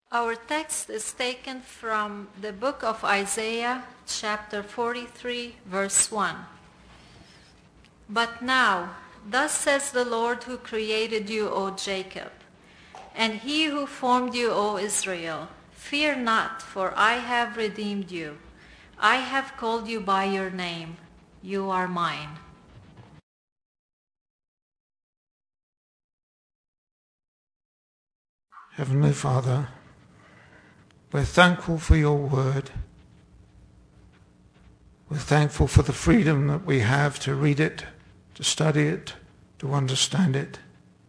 Our text is taken from the book of Isaiah, chapter 43, verse 1. But now, thus says the Lord who created you, O Jacob, and he who formed you, O Israel, fear not, for I have redeemed you. I have called you by your name. You are mine. Heavenly Father, we're thankful for your word. We're thankful for the freedom that we have to read it, to study it, to understand it.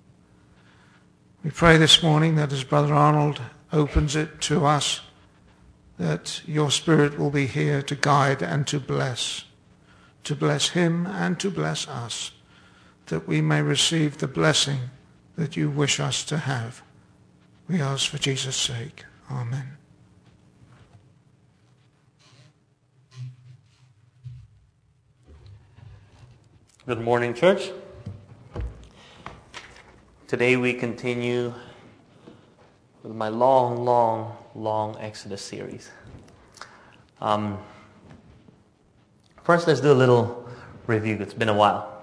We pray this morning that as Brother Arnold opens it to us, that your Spirit will be here to guide and to bless him and to bless us, that we may receive the blessing that you wish us to have. We ask for Jesus' sake. Amen. Good morning, church. Today we continue with my long Exodus series. First, let's do a little review. It's been a while.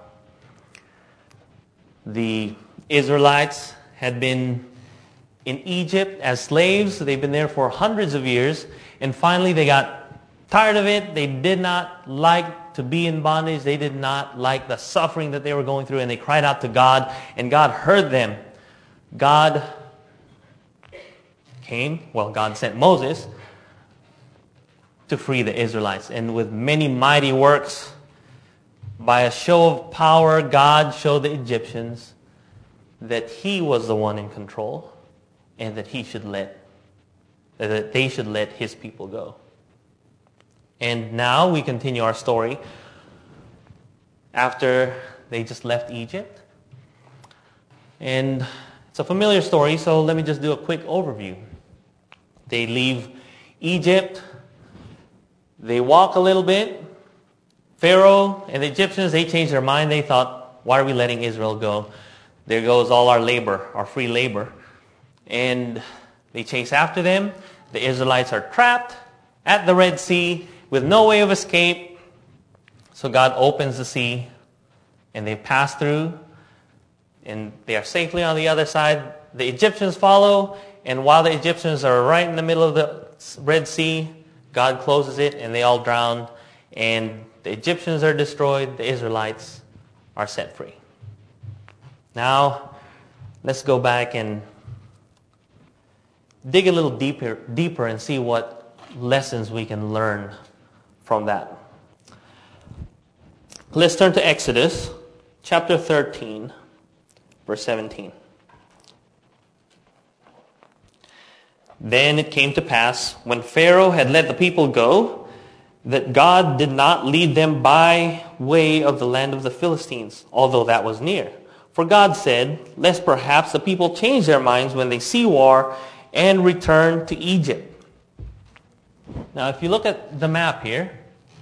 The Israelites had been in Egypt as slaves. They've been there for hundreds of years, and finally they got tired of it. They did not like to be in bondage. They did not like the suffering that they were going through, and they cried out to God, and God heard them. God sent Moses to free the Israelites, and with many mighty works, by a show of power, God showed the Egyptians that he was the one in control, and that they should let his people go. And now we continue our story after they just left Egypt. And it's a familiar story, so let me just do a quick overview. They leave Egypt. They walk a little bit. Pharaoh and the Egyptians, they changed their mind. They thought, why are we letting Israel go? There goes all our labor, our free labor. And they chase after them. The Israelites are trapped at the Red Sea with no way of escape. So God opens the sea, and they pass through, and they are safely on the other side. The Egyptians follow, and while the Egyptians are right in the middle of the Red Sea, God closes it, and they all drown, and the Egyptians are destroyed. The Israelites are set free. Now, let's go back and dig a little deeper and see what lessons we can learn from that. Let's turn to Exodus chapter 13, verse 17. Then it came to pass, when Pharaoh had let the people go, that God did not lead them by way of the land of the Philistines, although that was near. For God said, lest perhaps the people change their minds when they see war and return to Egypt. Now, if you look at the map here,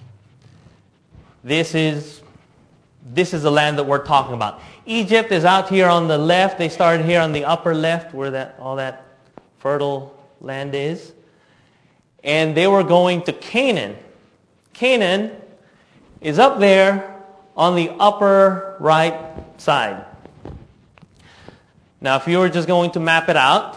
this is the land that we're talking about. Egypt is out here on the left. They started here on the upper left where all that fertile land is. And they were going to Canaan. Canaan is up there on the upper right side. Now, if you were just going to map it out,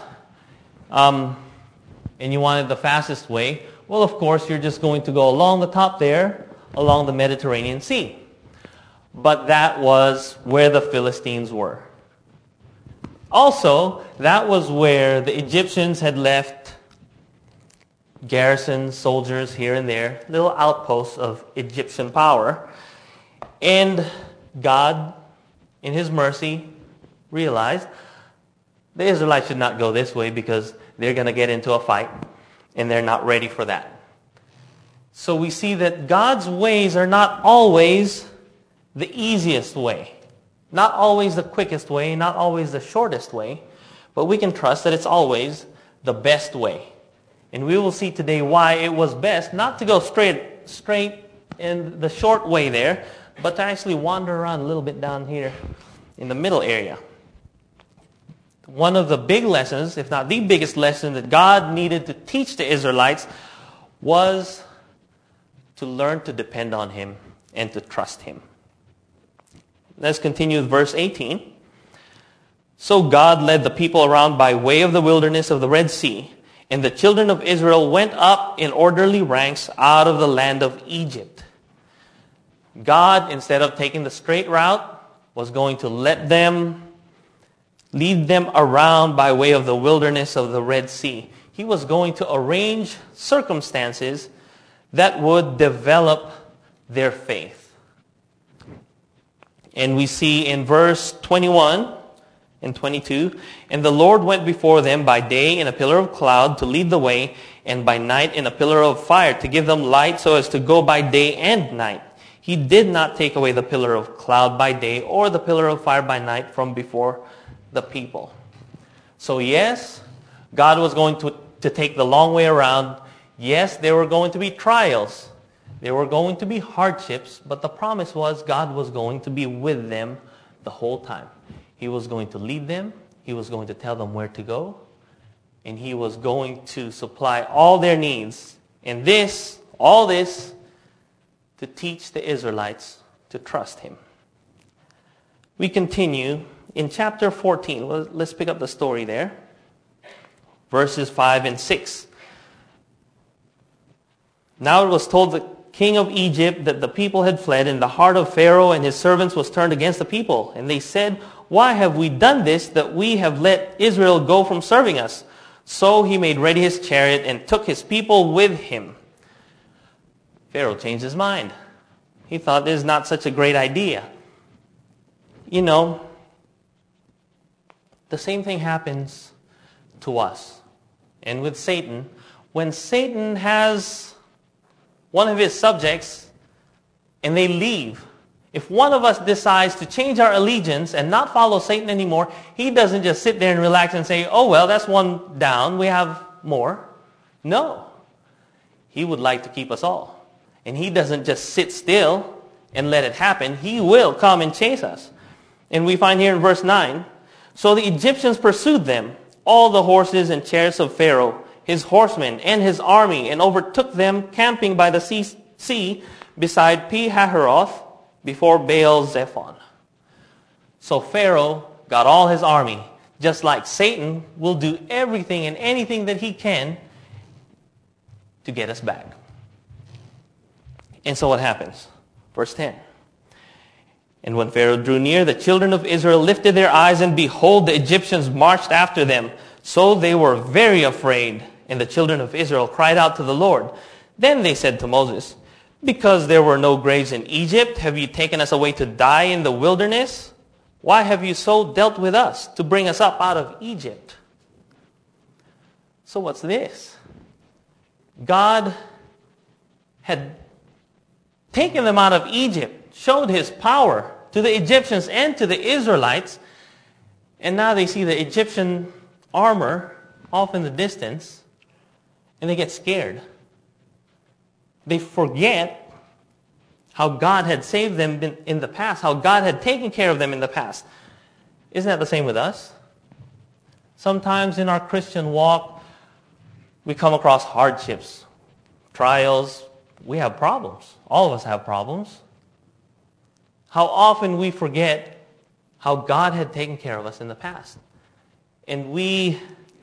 and you wanted the fastest way, well, of course, you're just going to go along the top there, along the Mediterranean Sea. But that was where the Philistines were. Also, that was where the Egyptians had left garrisons, soldiers here and there, little outposts of Egyptian power. And God, in his mercy, realized the Israelites should not go this way because they're going to get into a fight, and they're not ready for that. So we see that God's ways are not always the easiest way, not always the quickest way, not always the shortest way, but we can trust that it's always the best way. And we will see today why it was best not to go straight in the short way there, but to actually wander around a little bit down here in the middle area. one of the big lessons, if not the biggest lesson that God needed to teach the Israelites was to learn to depend on Him and to trust Him. Let's continue with verse 18. So God led the people around by way of the wilderness of the Red Sea, and the children of Israel went up in orderly ranks out of the land of Egypt. God, instead of taking the straight route, was going to lead them around by way of the wilderness of the Red Sea. He was going to arrange circumstances that would develop their faith. And we see in verse 21 and 22, and the Lord went before them by day in a pillar of cloud to lead the way, and by night in a pillar of fire to give them light so as to go by day and night. He did not take away the pillar of cloud by day or the pillar of fire by night from before the people. So yes, God was going to take the long way around. Yes, there were going to be trials. There were going to be hardships, but the promise was God was going to be with them the whole time. He was going to lead them. He was going to tell them where to go. And He was going to supply all their needs. And all this, to teach the Israelites to trust Him. We continue in chapter 14. Let's pick up the story there. Verses 5 and 6. Now it was told the king of Egypt that the people had fled, and the heart of Pharaoh and his servants was turned against the people. And they said, "Why have we done this, that we have let Israel go from serving us?" So he made ready his chariot and took his people with him. Pharaoh changed his mind. He thought this is not such a great idea. You know, the same thing happens to us and with Satan. When Satan has one of his subjects and they leave, if one of us decides to change our allegiance and not follow Satan anymore, he doesn't just sit there and relax and say, "Oh well, that's one down, we have more." No. He would like to keep us all. And he doesn't just sit still and let it happen. He will come and chase us. And we find here in verse 9, so the Egyptians pursued them, all the horses and chariots of Pharaoh, his horsemen and his army, and overtook them camping by the sea beside Pi-hahiroth before Baal-zephon. So Pharaoh got all his army, just like Satan will do everything and anything that he can to get us back. And so what happens? Verse 10. And when Pharaoh drew near, the children of Israel lifted their eyes, and behold, the Egyptians marched after them. So they were very afraid, and the children of Israel cried out to the Lord. Then they said to Moses, "Because there were no graves in Egypt, have you taken us away to die in the wilderness? Why have you so dealt with us to bring us up out of Egypt?" So what's this? God had taken them out of Egypt, showed His power to the Egyptians and to the Israelites, and now they see the Egyptian armor off in the distance, and they get scared. They forget how God had saved them in the past, how God had taken care of them in the past. Isn't that the same with us? Sometimes in our Christian walk, we come across hardships, trials. We have problems. All of us have problems. How often we forget how God had taken care of us in the past. And we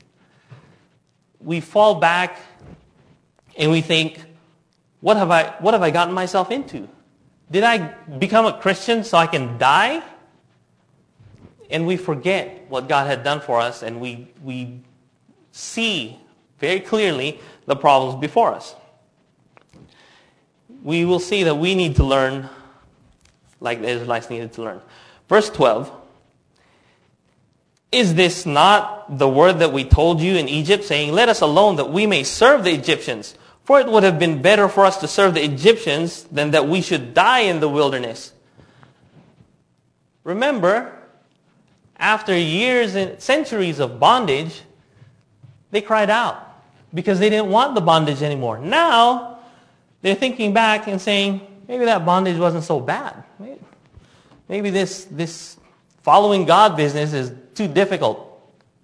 fall back and we think, what have I gotten myself into? Did I become a Christian so I can die? And we forget what God had done for us, and we see very clearly the problems before us. We will see that we need to learn like the Israelites needed to learn. Verse 12. Is this not the word that we told you in Egypt, saying, "Let us alone that we may serve the Egyptians"? For it would have been better for us to serve the Egyptians than that we should die in the wilderness. Remember, after years and centuries of bondage, they cried out because they didn't want the bondage anymore. Now, they're thinking back and saying, maybe that bondage wasn't so bad. Maybe this following God business is too difficult.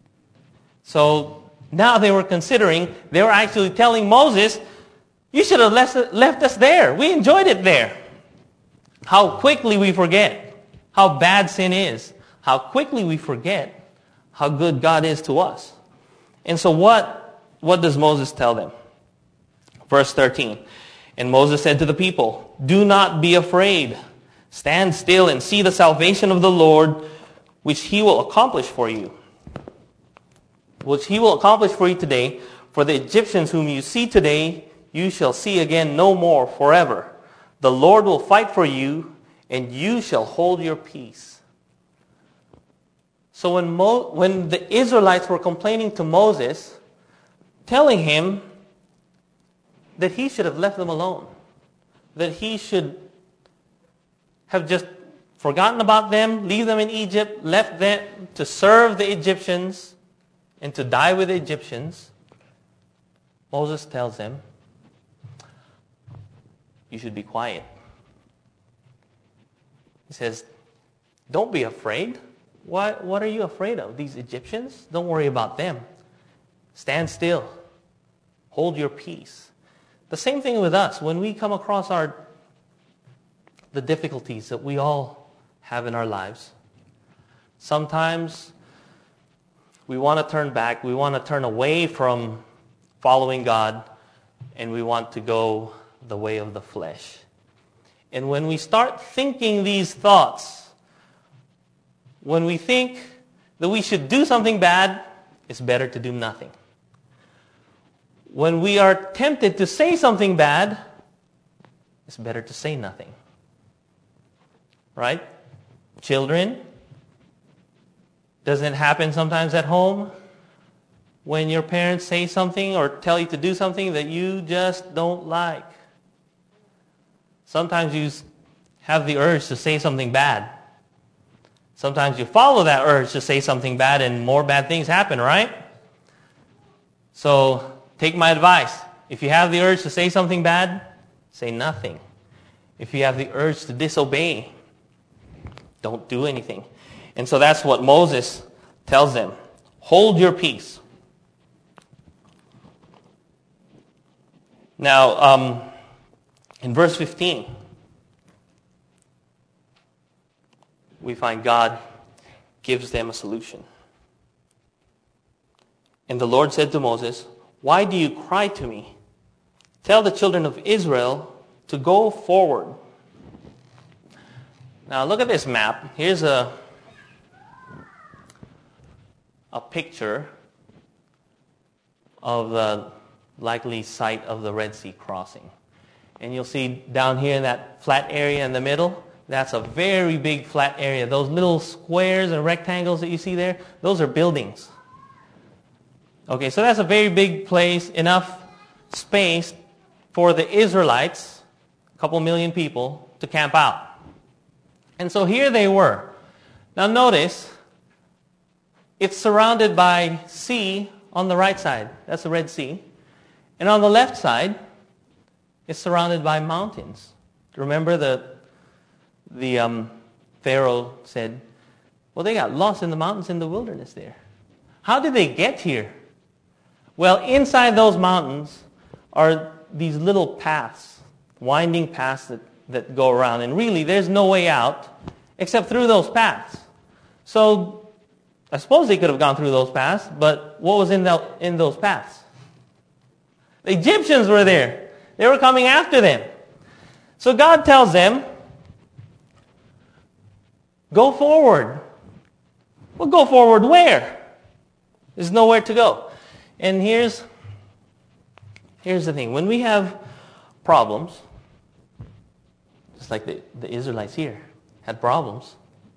So now they were actually telling Moses, you should have left us there. We enjoyed it there. How quickly we forget how bad sin is. How quickly we forget how good God is to us. And so what does Moses tell them? Verse 13. And Moses said to the people, do not be afraid. Stand still and see the salvation of the Lord, which he will accomplish for you. Which he will accomplish for you today. For the Egyptians whom you see today, you shall see again no more forever. The Lord will fight for you, and you shall hold your peace. So when the Israelites were complaining to Moses, telling him that he should have left them alone, that he should have just forgotten about them, leave them in Egypt, left them to serve the Egyptians and to die with the Egyptians, Moses tells them, you should be quiet. He says, don't be afraid. What are you afraid of? These Egyptians? Don't worry about them. Stand still. Hold your peace. The same thing with us. When we come across the difficulties that we all have in our lives, sometimes we want to turn back. We want to turn away from following God, and we want to go the way of the flesh. And when we start thinking these thoughts, when we think that we should do something bad, it's better to do nothing. When we are tempted to say something bad, it's better to say nothing. Right? Children, doesn't it happen sometimes at home when your parents say something or tell you to do something that you just don't like? Sometimes you have the urge to say something bad. Sometimes you follow that urge to say something bad and more bad things happen, right? So take my advice. If you have the urge to say something bad, say nothing. If you have the urge to disobey, don't do anything. And so that's what Moses tells them. Hold your peace. Now, in verse 15, we find God gives them a solution. And the Lord said to Moses, why do you cry to me? Tell the children of Israel to go forward. Now look at this map. Here's a picture of the likely site of the Red Sea crossing. And you'll see down here in that flat area in the middle, that's a very big flat area. Those little squares and rectangles that you see there, those are buildings. Okay, so that's a very big place, enough space for the Israelites, a couple million people, to camp out. And so here they were. Now notice, it's surrounded by sea on the right side. That's the Red Sea. And on the left side, it's surrounded by mountains. Remember the Pharaoh said, well, they got lost in the mountains in the wilderness there. How did they get here? Well, inside those mountains are these little paths, winding paths that go around. And really, there's no way out except through those paths. So I suppose they could have gone through those paths, but what was in those paths? The Egyptians were there. They were coming after them. So God tells them, go forward. Well, go forward where? There's nowhere to go. And here's the thing. When we have problems, just like the Israelites here had problems,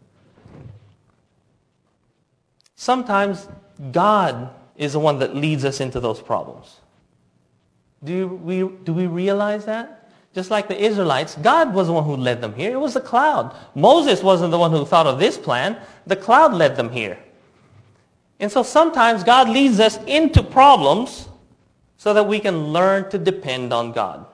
sometimes God is the one that leads us into those problems. Do we realize that? Just like the Israelites, God was the one who led them here. It was the cloud. Moses wasn't the one who thought of this plan. The cloud led them here. And so sometimes God leads us into problems so that we can learn to depend on God.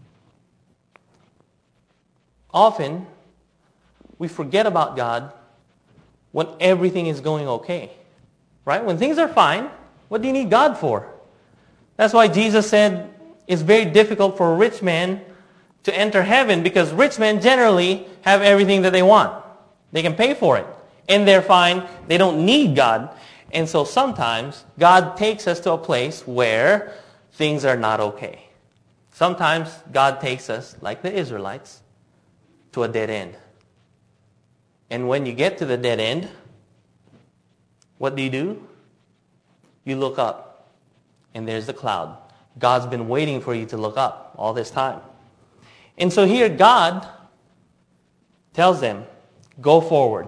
Often, we forget about God when everything is going okay. Right? When things are fine, What do you need God for? That's why Jesus said it's very difficult for a rich man to enter heaven, because rich men generally have everything that they want. They can pay for it. And they're fine. They don't need God. And so sometimes God takes us to a place where things are not okay. Sometimes God takes us, like the Israelites, to a dead end. And when you get to the dead end, what do? You look up, and there's the cloud. God's been waiting for you to look up all this time. And so here God tells them, go forward.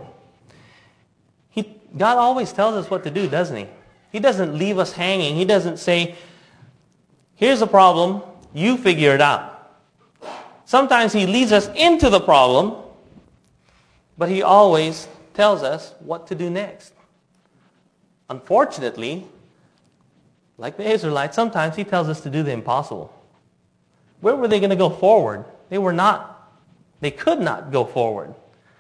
God always tells us what to do, doesn't He? He doesn't leave us hanging. He doesn't say, here's a problem, you figure it out. Sometimes He leads us into the problem, but He always tells us what to do next. Unfortunately, like the Israelites, sometimes He tells us to do the impossible. Where were they going to go forward? They were not. They could not go forward.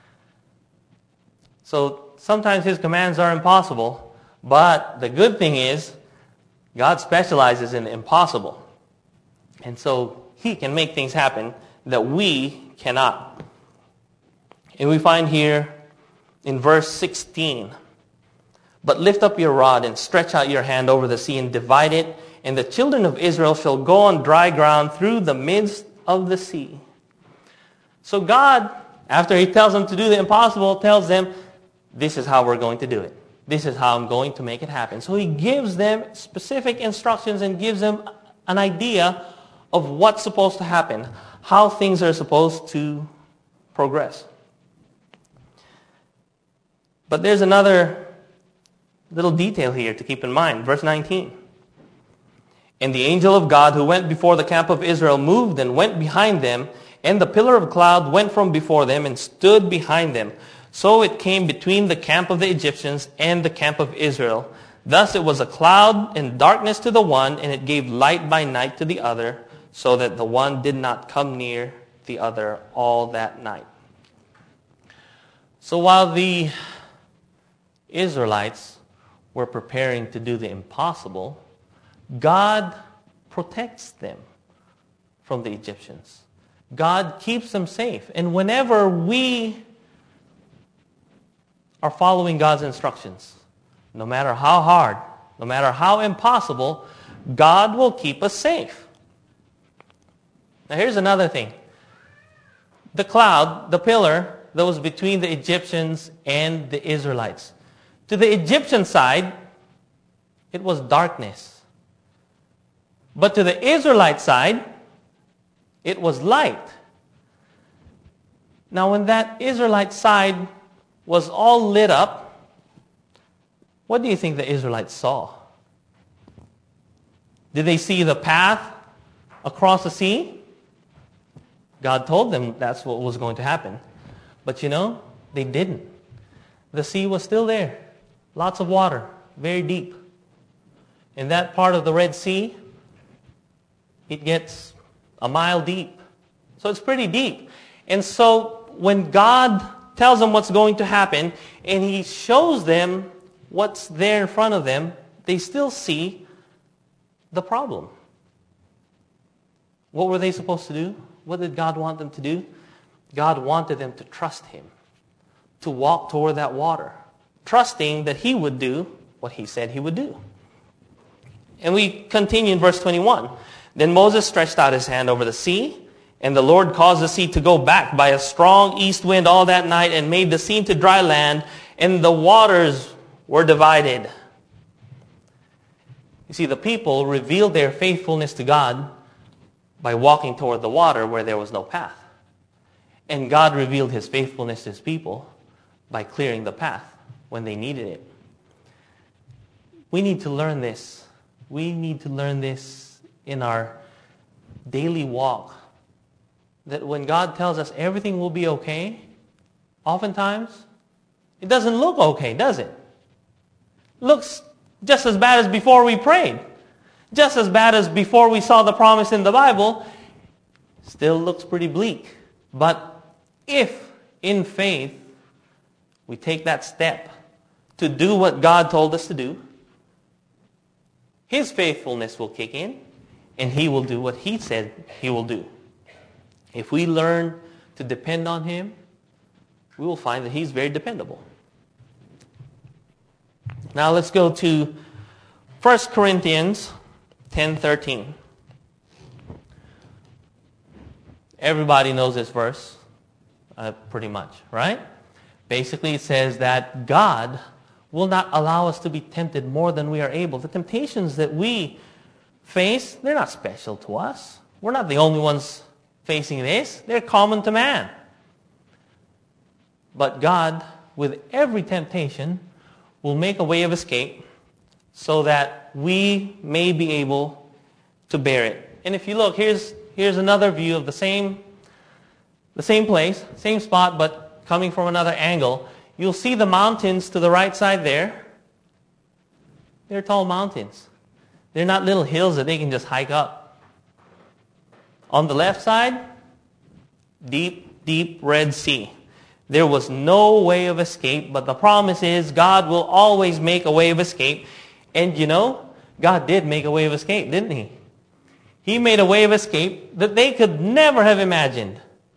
So sometimes His commands are impossible, but the good thing is God specializes in the impossible. And so He can make things happen that we cannot. And we find here in verse 16, but lift up your rod and stretch out your hand over the sea and divide it, and the children of Israel shall go on dry ground through the midst of the sea. So God, after He tells them to do the impossible, tells them, this is how we're going to do it. This is how I'm going to make it happen. So He gives them specific instructions and gives them an idea of what's supposed to happen, how things are supposed to progress. But there's another little detail here to keep in mind. Verse 19. And the angel of God who went before the camp of Israel moved and went behind them, and the pillar of cloud went from before them and stood behind them. So it came between the camp of the Egyptians and the camp of Israel. Thus it was a cloud and darkness to the one, and it gave light by night to the other, so that the one did not come near the other all that night. So while the Israelites were preparing to do the impossible, God protects them from the Egyptians. God keeps them safe. And whenever we are following God's instructions, no matter how hard, no matter how impossible, God will keep us safe. Now here's another thing. The cloud, the pillar that was between the Egyptians and the Israelites. To the Egyptian side, it was darkness. But to the Israelite side, it was light. Now when that Israelite side was all lit up, what do you think the Israelites saw? Did they see the path across the sea? God told them that's what was going to happen. But they didn't. The sea was still there. Lots of water, very deep. In that part of the Red Sea, it gets a mile deep. So it's pretty deep. And so when God tells them what's going to happen, and He shows them what's there in front of them, they still see the problem. What were they supposed to do? What did God want them to do? God wanted them to trust Him, to walk toward that water, trusting that He would do what He said He would do. And we continue in verse 21. Then Moses stretched out his hand over the sea, and the Lord caused the sea to go back by a strong east wind all that night, and made the sea to dry land, and the waters were divided. You see, the people revealed their faithfulness to God by walking toward the water where there was no path. And God revealed His faithfulness to His people by clearing the path when they needed it. We need to learn this. We need to learn this in our daily walk. That when God tells us everything will be okay, oftentimes it doesn't look okay, does it? It looks just as bad as before we prayed. Just as bad as before we saw the promise in the Bible. Still looks pretty bleak. But if in faith we take that step to do what God told us to do, His faithfulness will kick in, and He will do what He said He will do. If we learn to depend on Him, we will find that He's very dependable. Now let's go to 1 Corinthians 10:13. Everybody knows this verse, pretty much, right? Basically, it says that God will not allow us to be tempted more than we are able. The temptations that we face, they're not special to us. We're not the only ones facing this. They're common to man. But God, with every temptation, will make a way of escape so that we may be able to bear it. And if you look, here's another view of the same place, same spot, but coming from another angle. You'll see the mountains to the right side there. They're tall mountains. They're not little hills that they can just hike up. On the left side, deep, deep Red Sea. There was no way of escape, but the promise is God will always make a way of escape. And you know, God did make a way of escape, didn't He? He made a way of escape that they could never have imagined.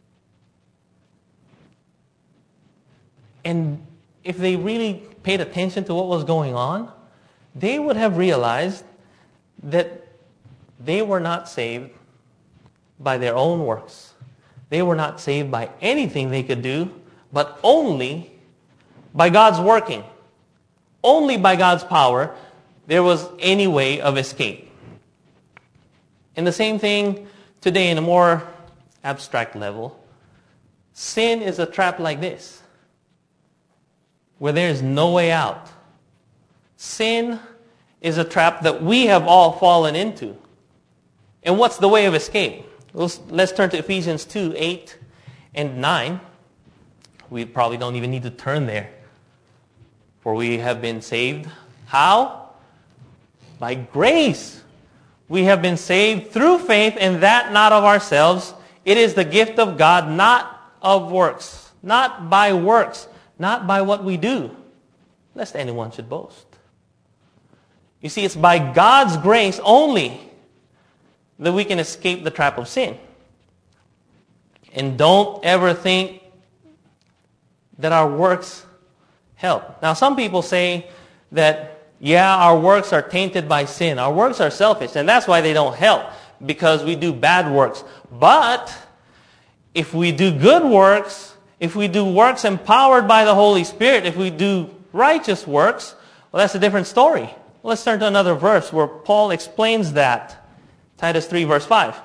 And if they really paid attention to what was going on, they would have realized that they were not saved by their own works. They were not saved by anything they could do, but only by God's working. Only by God's power there was any way of escape. And the same thing today in a more abstract level. Sin is a trap like this, where there is no way out. Sin is a trap that we have all fallen into. And what's the way of escape? Let's turn to Ephesians 2:8 and 9. We probably don't even need to turn there. For we have been saved. How? By grace. We have been saved through faith, and that not of ourselves. It is the gift of God, not of works. Not by works. Not by what we do, lest anyone should boast. You see, it's by God's grace only that we can escape the trap of sin. And don't ever think that our works help. Now, some people say that, yeah, our works are tainted by sin. Our works are selfish, and that's why they don't help, because we do bad works. But if we do good works, if we do works empowered by the Holy Spirit, if we do righteous works, well, that's a different story. Let's turn to another verse where Paul explains that. Titus 3, verse 5.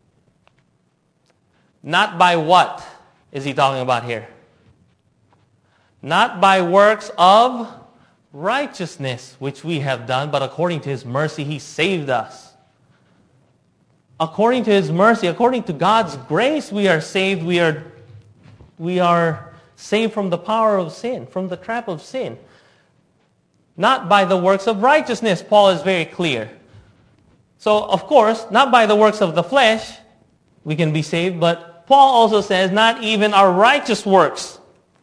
Not by what is he talking about here? Not by works of righteousness which we have done, but according to His mercy He saved us. According to His mercy, according to God's grace, we are saved. We are saved from the power of sin, from the trap of sin. Not by the works of righteousness, Paul is very clear. So, of course, not by the works of the flesh we can be saved, but Paul also says not even our righteous works.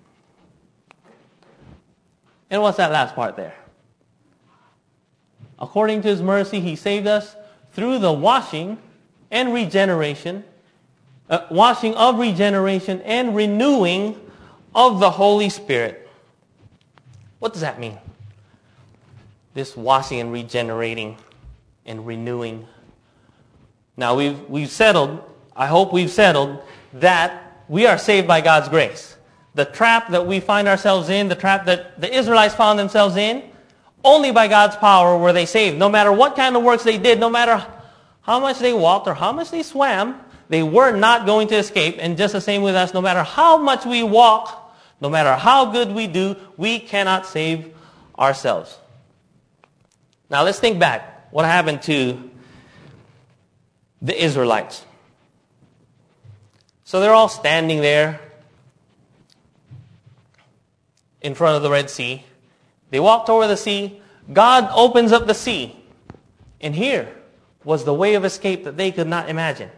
And what's that last part there? According to His mercy, He saved us through the washing and regeneration, washing of regeneration and renewing of the Holy Spirit. What does that mean? This washing and regenerating and renewing. Now we've settled, I hope we've settled, that we are saved by God's grace. The trap that we find ourselves in, the trap that the Israelites found themselves in, only by God's power were they saved. No matter what kind of works they did, no matter how much they walked or how much they swam, they were not going to escape. And just the same with us, no matter how much we walk, no matter how good we do, we cannot save ourselves. Now let's think back. What happened to the Israelites? So they're all standing there in front of the Red Sea. They walked over the sea. God opens up the sea. And here was the way of escape that they could not imagine.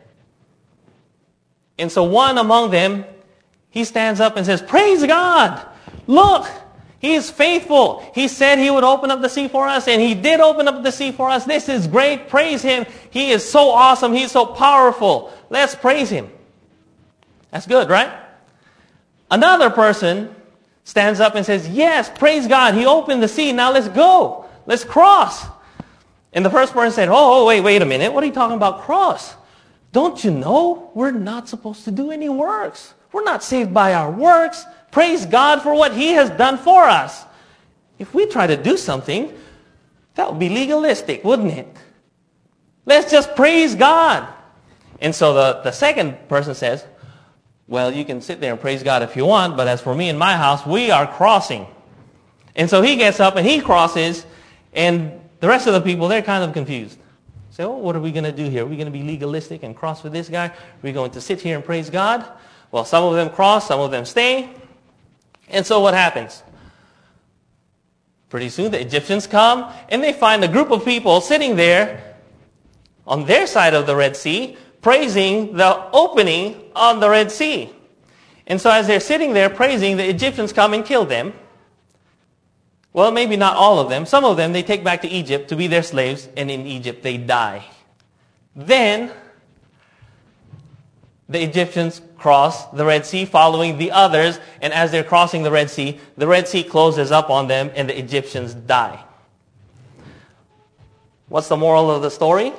And so one among them, he stands up and says, "Praise God! Look! He is faithful. He said he would open up the sea for us, and he did open up the sea for us. This is great. Praise him. He is so awesome. He's so powerful. Let's praise him. That's good, right? Another person stands up and says, yes, praise God. He opened the sea. Now let's go. Let's cross. And the first person said, oh, wait a minute. What are you talking about cross? Don't you know we're not supposed to do any works? We're not saved by our works. Praise God for what he has done for us. If we try to do something, that would be legalistic, wouldn't it? Let's just praise God. And so the second person says, well, you can sit there and praise God if you want, but as for me and my house, we are crossing. And so he gets up and he crosses, and the rest of the people, they're kind of confused. Say, oh, what are we going to do here? Are we going to be legalistic and cross with this guy? Are we going to sit here and praise God? Well, some of them cross, some of them stay. And so what happens? Pretty soon the Egyptians come and they find a group of people sitting there on their side of the Red Sea praising the opening on the Red Sea. And so as they're sitting there praising, the Egyptians come and kill them. Well, maybe not all of them. Some of them they take back to Egypt to be their slaves, and in Egypt they die. Then the Egyptians cross the Red Sea following the others, and as they're crossing the Red Sea closes up on them and the Egyptians die. What's the moral of the story?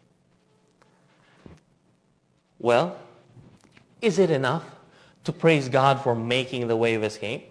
Well, is it enough to praise God for making the way of escape?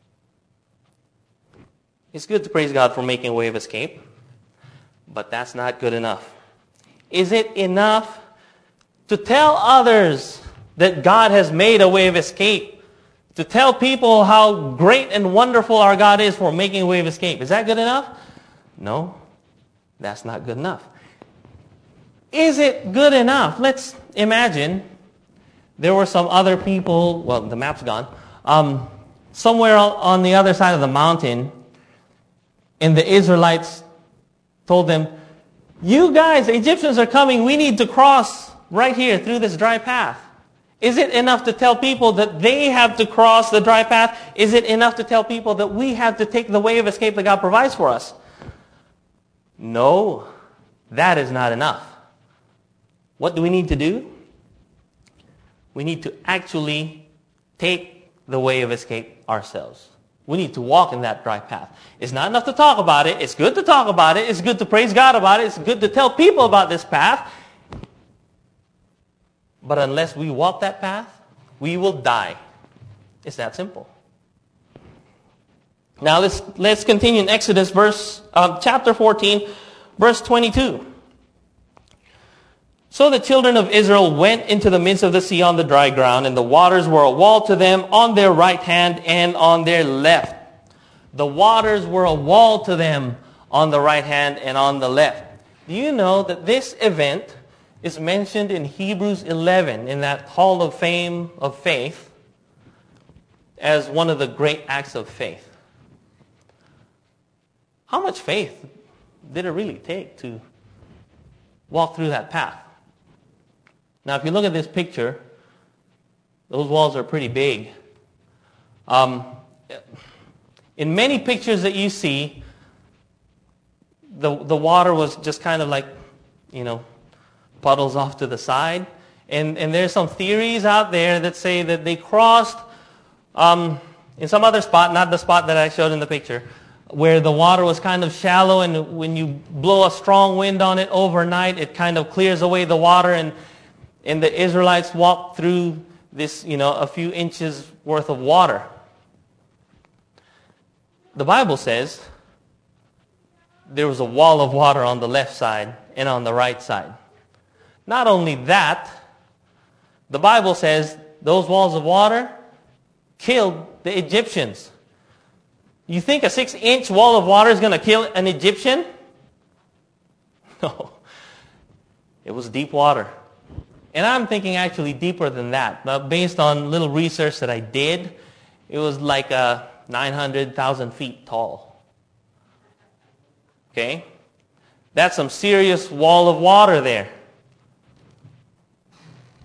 It's good to praise God for making a way of escape, but that's not good enough. Is it enough to tell others that God has made a way of escape? To tell people how great and wonderful our God is for making a way of escape? Is that good enough? No, that's not good enough. Is it good enough? Let's imagine there were some other people, well, the map's gone, somewhere on the other side of the mountain, and the Israelites told them, you guys, the Egyptians are coming, we need to cross right here through this dry path. Is it enough to tell people that they have to cross the dry path? Is it enough to tell people that we have to take the way of escape that God provides for us? No, that is not enough. What do we need to do? We need to actually take the way of escape ourselves. We need to walk in that dry path. It's not enough to talk about it. It's good to talk about it. It's good to praise God about it. It's good to tell people about this path. But unless we walk that path, we will die. It's that simple. Now let's continue in Exodus chapter 14, verse 22. So the children of Israel went into the midst of the sea on the dry ground, and the waters were a wall to them on their right hand and on their left. The waters were a wall to them on the right hand and on the left. Do you know that this event is mentioned in Hebrews 11 in that Hall of Fame of Faith as one of the great acts of faith? How much faith did it really take to walk through that path? Now, if you look at this picture, those walls are pretty big. In many pictures that you see, the water was just kind of like, puddles off to the side. And there's some theories out there that say that they crossed in some other spot, not the spot that I showed in the picture, where the water was kind of shallow, and when you blow a strong wind on it overnight, it kind of clears away the water, and the Israelites walked through this, a few inches worth of water. The Bible says there was a wall of water on the left side and on the right side. Not only that, the Bible says those walls of water killed the Egyptians. You think a 6-inch wall of water is going to kill an Egyptian? No. It was deep water. And I'm thinking actually deeper than that. But based on little research that I did, it was like 900,000 feet tall. Okay? That's some serious wall of water there.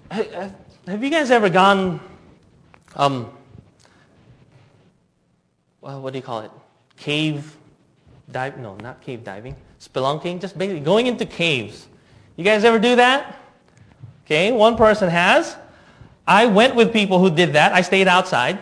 Have you guys ever gone well, what do you call it? Cave dive? No, not cave diving. Spelunking, just basically going into caves. You guys ever do that? Okay, one person has. I went with people who did that. I stayed outside.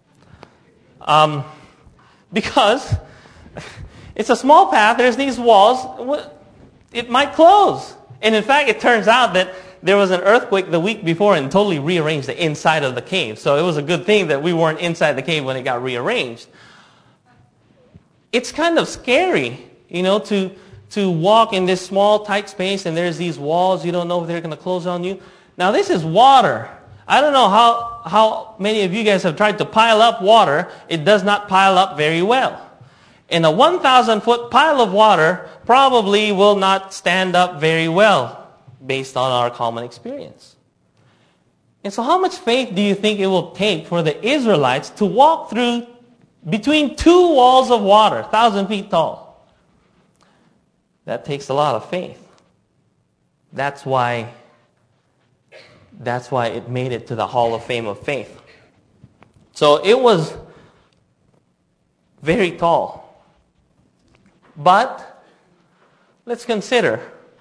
Because it's a small path. There's these walls. It might close. And in fact, it turns out that there was an earthquake the week before and totally rearranged the inside of the cave. So it was a good thing that we weren't inside the cave when it got rearranged. It's kind of scary, to walk in this small, tight space and there's these walls. You don't know if they're going to close on you. Now, this is water. I don't know how many of you guys have tried to pile up water. It does not pile up very well. And a 1,000-foot pile of water probably will not stand up very well based on our common experience. And so how much faith do you think it will take for the Israelites to walk through between two walls of water, 1,000 feet tall? That takes a lot of faith. That's why it made it to the Hall of Fame of Faith. So it was very tall. But let's consider,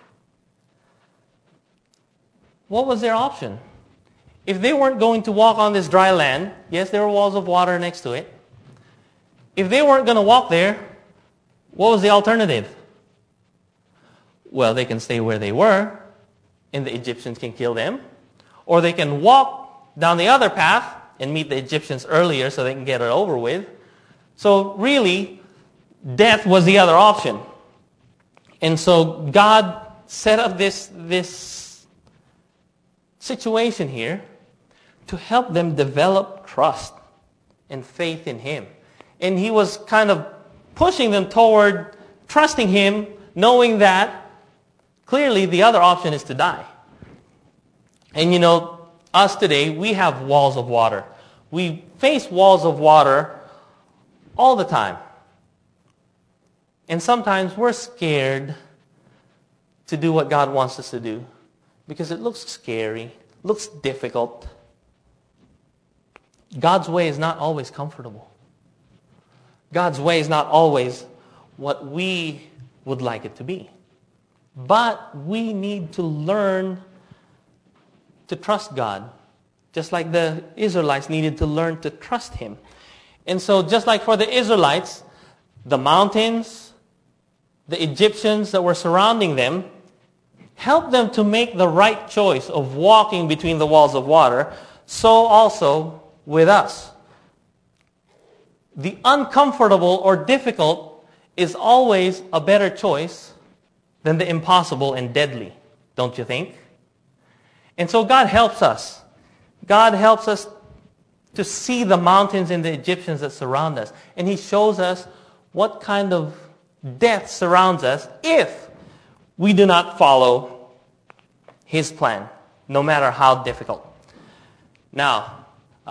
what was their option? If they weren't going to walk on this dry land, yes, there were walls of water next to it. If they weren't going to walk there, what was the alternative? Well, they can stay where they were, and the Egyptians can kill them. Or they can walk down the other path and meet the Egyptians earlier so they can get it over with. So really, death was the other option. And so God set up this situation here to help them develop trust and faith in Him. And He was kind of pushing them toward trusting Him, knowing that clearly the other option is to die. And us today, we have walls of water. We face walls of water all the time. And sometimes we're scared to do what God wants us to do because it looks scary, looks difficult. God's way is not always comfortable. God's way is not always what we would like it to be. But we need to learn to trust God, just like the Israelites needed to learn to trust Him. And so just like for the Israelites, the mountains, the Egyptians that were surrounding them, helped them to make the right choice of walking between the walls of water, so also with us. The uncomfortable or difficult is always a better choice than the impossible and deadly, don't you think? And so God helps us. God helps us to see the mountains and the Egyptians that surround us. And He shows us what kind of death surrounds us if we do not follow His plan, no matter how difficult. Now,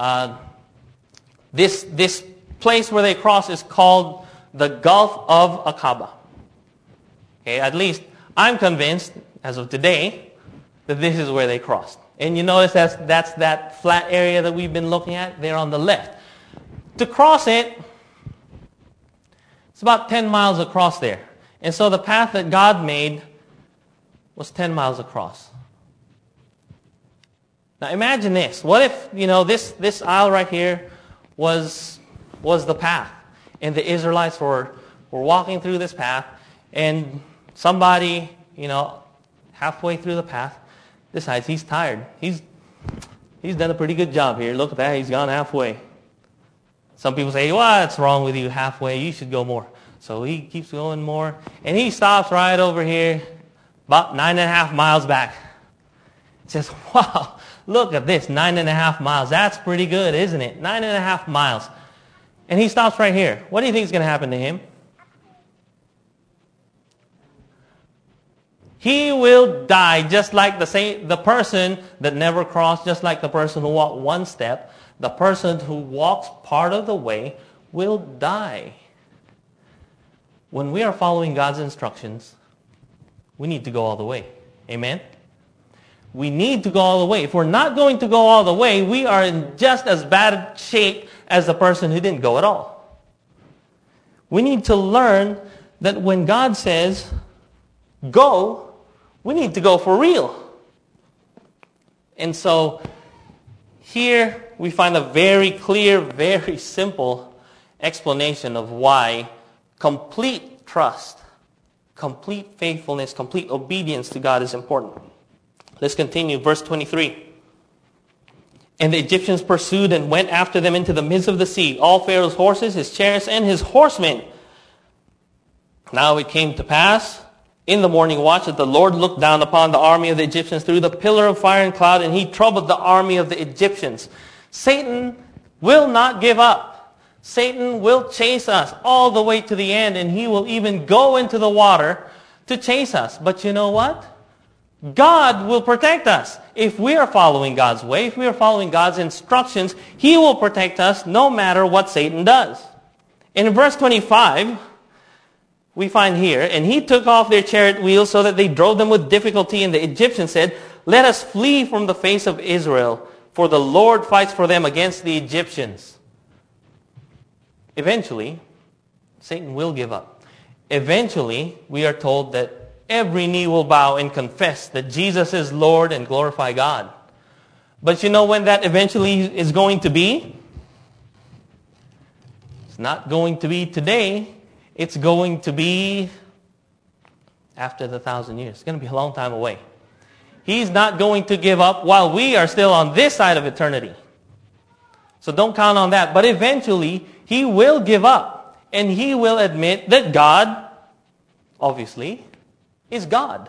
this place where they cross is called the Gulf of Aqaba. Okay, at least I'm convinced, as of today, that this is where they crossed. And you notice that's that flat area that we've been looking at there on the left. To cross it, it's about 10 miles across there. And so the path that God made was 10 miles across. Now imagine this. What if, this aisle right here was the path. And the Israelites were walking through this path. And somebody, halfway through the path, decides he's tired. He's done a pretty good job here. Look at that. He's gone halfway. Some people say, what's wrong with you halfway? You should go more. So he keeps going more. And he stops right over here, about 9.5 miles back. He says, wow, look at this, 9.5 miles. That's pretty good, isn't it? 9.5 miles. And he stops right here. What do you think is going to happen to him? He will die just like the person that never crossed, just like the person who walked one step. The person who walks part of the way will die. When we are following God's instructions, we need to go all the way. Amen? We need to go all the way. If we're not going to go all the way, we are in just as bad shape as the person who didn't go at all. We need to learn that when God says, go, we need to go for real. And so here we find a very clear, very simple explanation of why complete trust, complete faithfulness, complete obedience to God is important. Let's continue. Verse 23. And the Egyptians pursued and went after them into the midst of the sea, all Pharaoh's horses, his chariots, and his horsemen. Now it came to pass in the morning watch that the Lord looked down upon the army of the Egyptians through the pillar of fire and cloud, and he troubled the army of the Egyptians. Satan will not give up. Satan will chase us all the way to the end, and he will even go into the water to chase us. But you know what? God will protect us. If we are following God's way, if we are following God's instructions, he will protect us no matter what Satan does. In verse 25, we find here, and he took off their chariot wheels so that they drove them with difficulty, and the Egyptians said, let us flee from the face of Israel, for the Lord fights for them against the Egyptians. Eventually, Satan will give up. Eventually, we are told that every knee will bow and confess that Jesus is Lord and glorify God. But you know when that eventually is going to be? It's not going to be today. It's going to be after the 1,000 years. It's going to be a long time away. He's not going to give up while we are still on this side of eternity. So don't count on that. But eventually, he will give up. And he will admit that God, obviously, is God.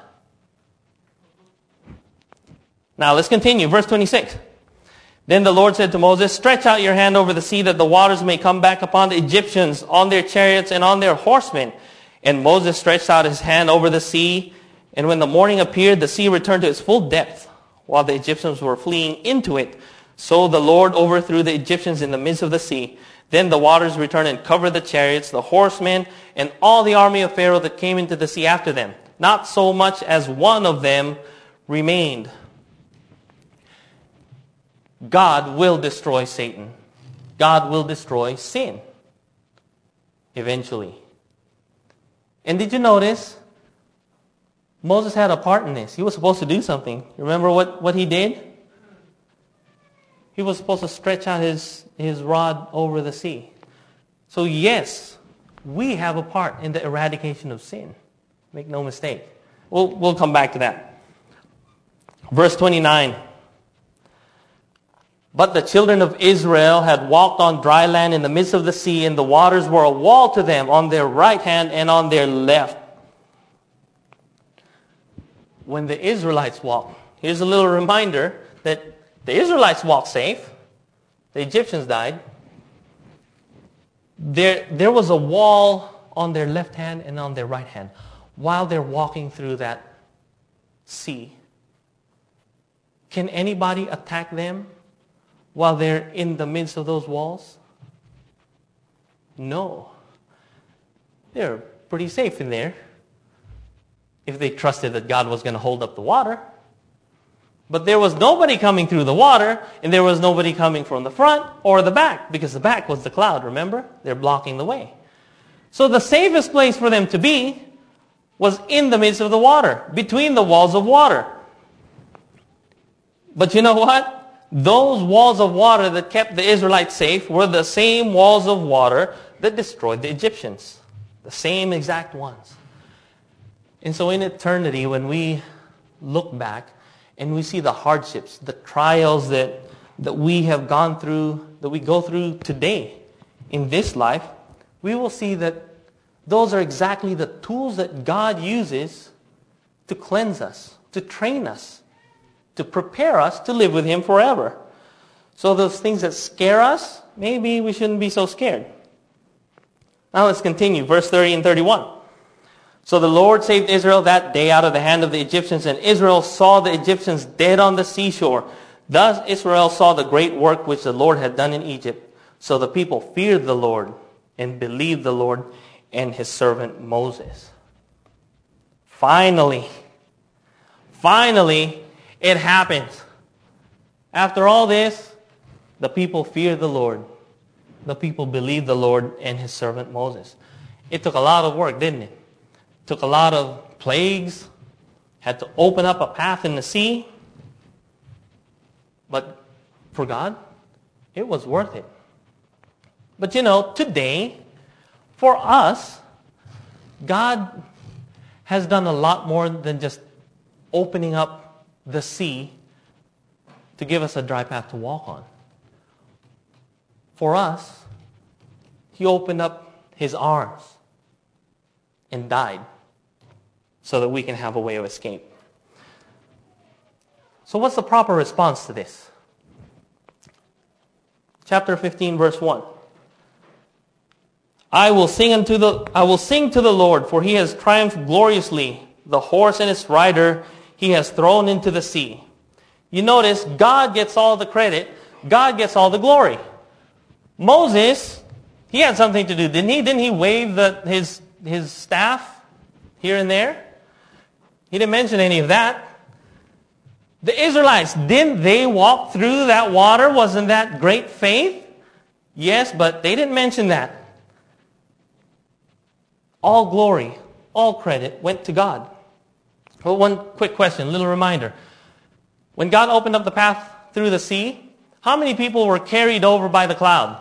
Now let's continue. Verse 26. Then the Lord said to Moses, stretch out your hand over the sea that the waters may come back upon the Egyptians, on their chariots and on their horsemen. And Moses stretched out his hand over the sea. And when the morning appeared, the sea returned to its full depth, while the Egyptians were fleeing into it. So the Lord overthrew the Egyptians in the midst of the sea. Then the waters returned and covered the chariots, the horsemen, and all the army of Pharaoh that came into the sea after them. Not so much as one of them remained. God will destroy Satan. God will destroy sin. Eventually. And did you notice? Moses had a part in this. He was supposed to do something. Remember what he did? He was supposed to stretch out his rod over the sea. So yes, we have a part in the eradication of sin. Make no mistake. We'll come back to that. Verse 29. But the children of Israel had walked on dry land in the midst of the sea, and the waters were a wall to them on their right hand and on their left. When the Israelites walked, here's a little reminder that the Israelites walked safe. The Egyptians died. There was a wall on their left hand and on their right hand while they're walking through that sea. Can anybody attack them while they're in the midst of those walls? No. They're pretty safe in there if they trusted that God was going to hold up the water. But there was nobody coming through the water, and there was nobody coming from the front or the back, because the back was the cloud, remember? They're blocking the way. So the safest place for them to be was in the midst of the water, between the walls of water. But you know what? Those walls of water that kept the Israelites safe were the same walls of water that destroyed the Egyptians. The same exact ones. And so in eternity, when we look back and we see the hardships, the trials that we have gone through, that we go through today in this life, we will see that those are exactly the tools that God uses to cleanse us, to train us, to prepare us to live with Him forever. So those things that scare us, maybe we shouldn't be so scared. Now let's continue, verse 30 and 31. So the Lord saved Israel that day out of the hand of the Egyptians, and Israel saw the Egyptians dead on the seashore. Thus Israel saw the great work which the Lord had done in Egypt. So the people feared the Lord and believed the Lord and His servant Moses. Finally, it happens. After all this, the people feared the Lord. The people believed the Lord and His servant Moses. It took a lot of work, didn't it? It took a lot of plagues, had to open up a path in the sea. But for God, it was worth it. But today, for us, God has done a lot more than just opening up the sea to give us a dry path to walk on. For us, He opened up His arms and died so that we can have a way of escape. So what's the proper response to this? Chapter 15, verse 1. I will sing to the Lord, for He has triumphed gloriously. The horse and its rider He has thrown into the sea. You notice, God gets all the credit. God gets all the glory. Moses, he had something to do, didn't he? Didn't he wave his staff here and there? He didn't mention any of that. The Israelites, didn't they walk through that water? Wasn't that great faith? Yes, but they didn't mention that. All glory, all credit went to God. Well, one quick question, little reminder. When God opened up the path through the sea, how many people were carried over by the cloud?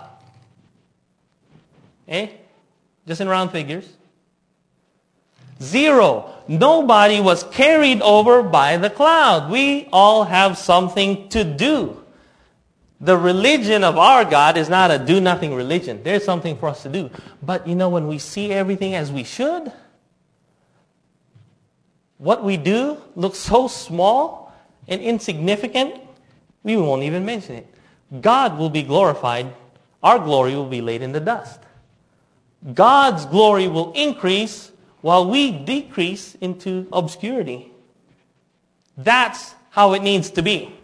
Just in round figures. 0. Nobody was carried over by the cloud. We all have something to do. The religion of our God is not a do-nothing religion. There's something for us to do. But when we see everything as we should, what we do looks so small and insignificant, we won't even mention it. God will be glorified. Our glory will be laid in the dust. God's glory will increase while we decrease into obscurity. That's how it needs to be.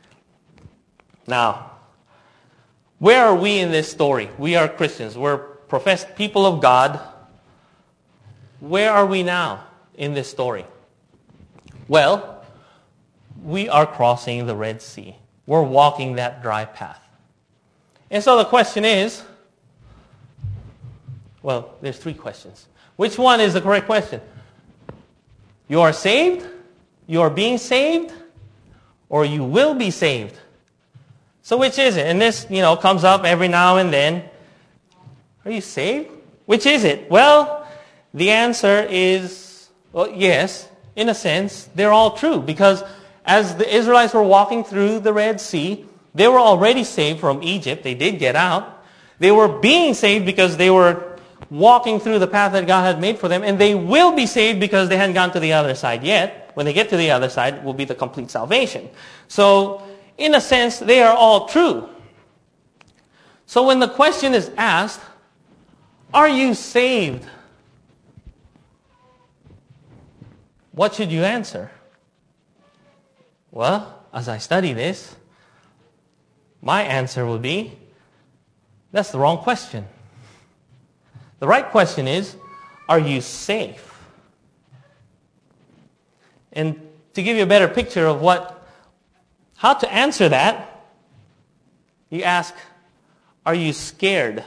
Now, where are we in this story? We are Christians. We're professed people of God. Where are we now in this story? Well, we are crossing the Red Sea. We're walking that dry path. And so the question is, there's 3 questions. Which one is the correct question? You are saved, you are being saved, or you will be saved. So which is it? And this, comes up every now and then. Are you saved? Which is it? Well, the answer is, yes, in a sense, they're all true. Because as the Israelites were walking through the Red Sea, they were already saved from Egypt. They did get out. They were being saved because they were walking through the path that God had made for them, and they will be saved because they hadn't gone to the other side yet. When they get to the other side, it will be the complete salvation. So, in a sense, they are all true. So when the question is asked, are you saved? What should you answer? Well, as I study this, my answer will be, that's the wrong question. The right question is, are you safe? And to give you a better picture of how to answer that, you ask, are you scared?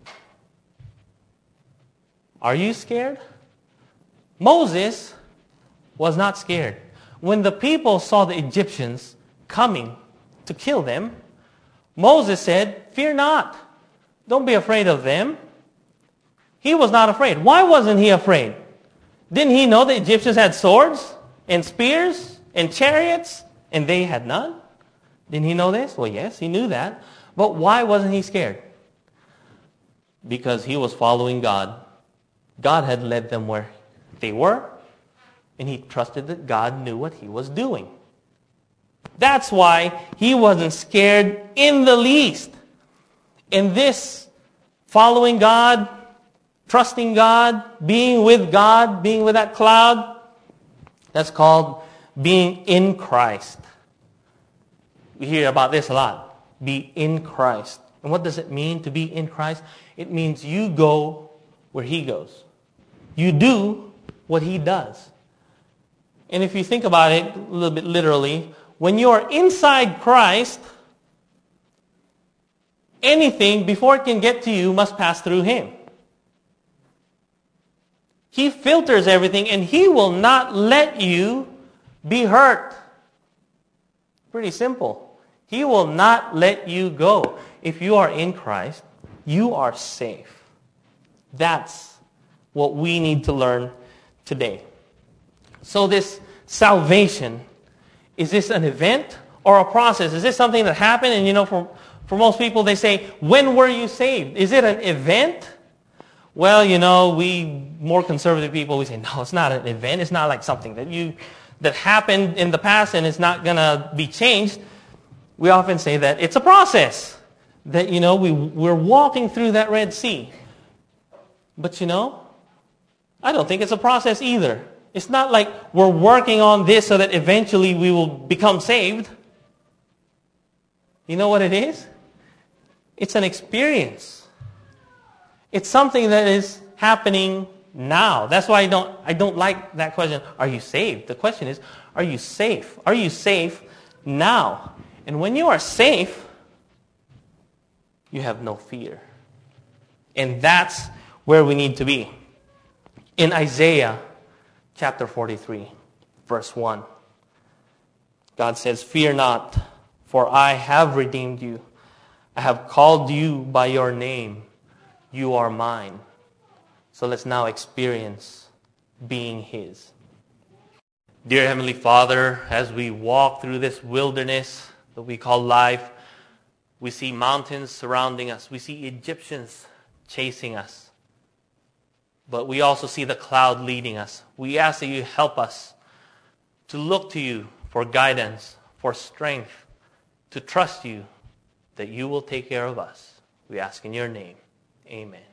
Are you scared? Moses was not scared. When the people saw the Egyptians coming to kill them, Moses said, fear not. Don't be afraid of them. He was not afraid. Why wasn't he afraid? Didn't he know the Egyptians had swords and spears and chariots and they had none? Didn't he know this? Well, yes, he knew that. But why wasn't he scared? Because he was following God. God had led them where they were, and he trusted that God knew what he was doing. That's why he wasn't scared in the least. In this, following God, trusting God, being with that cloud, that's called being in Christ. We hear about this a lot. Be in Christ. And what does it mean to be in Christ? It means you go where he goes. You do what he does. And if you think about it a little bit literally, when you are inside Christ, anything, before it can get to you, must pass through him. He filters everything, and He will not let you be hurt. Pretty simple. He will not let you go. If you are in Christ, you are safe. That's what we need to learn today. So this salvation, is this an event or a process? Is this something that happened? And for most people, they say, when were you saved? Is it an event? Well, we more conservative people, we say, no, it's not an event. It's not like something that happened in the past and it's not going to be changed. We often say that it's a process. That, we're walking through that Red Sea. But, I don't think it's a process either. It's not like we're working on this so that eventually we will become saved. You know what it is? It's an experience. It's something that is happening now. That's why I don't like that question, are you saved? The question is, are you safe? Are you safe now? And when you are safe, you have no fear. And that's where we need to be. In Isaiah chapter 43, verse 1, God says, fear not, for I have redeemed you. I have called you by your name. You are mine. So let's now experience being His. Dear Heavenly Father, as we walk through this wilderness that we call life, we see mountains surrounding us. We see Egyptians chasing us. But we also see the cloud leading us. We ask that you help us to look to you for guidance, for strength, to trust you that you will take care of us. We ask in your name. Amen.